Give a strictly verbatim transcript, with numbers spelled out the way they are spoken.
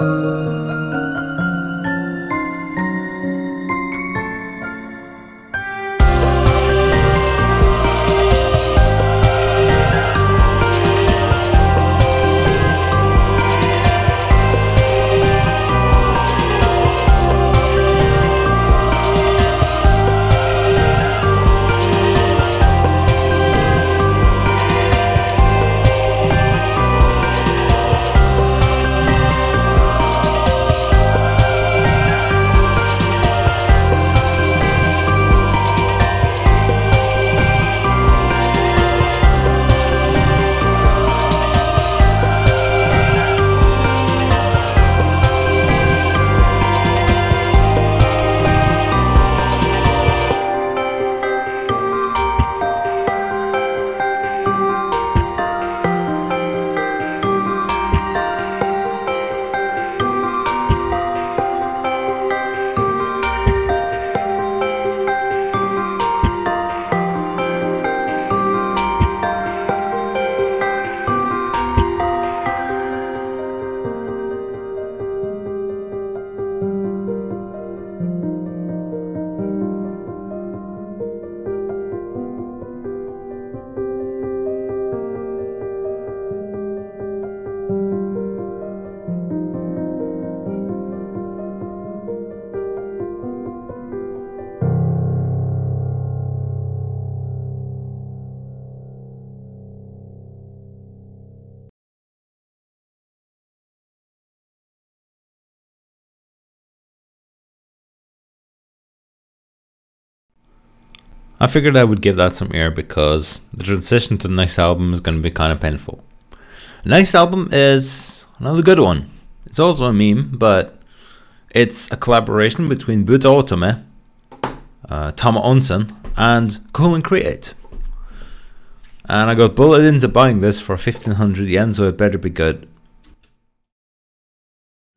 I figured I would give that some air because the transition to the next album is going to be kind of painful. The next album is another good one. It's also a meme, but it's a collaboration between Buta Otome, uh, Tama Onsen, and Cool and Create. And I got bullied into buying this for fifteen hundred yen, so it better be good.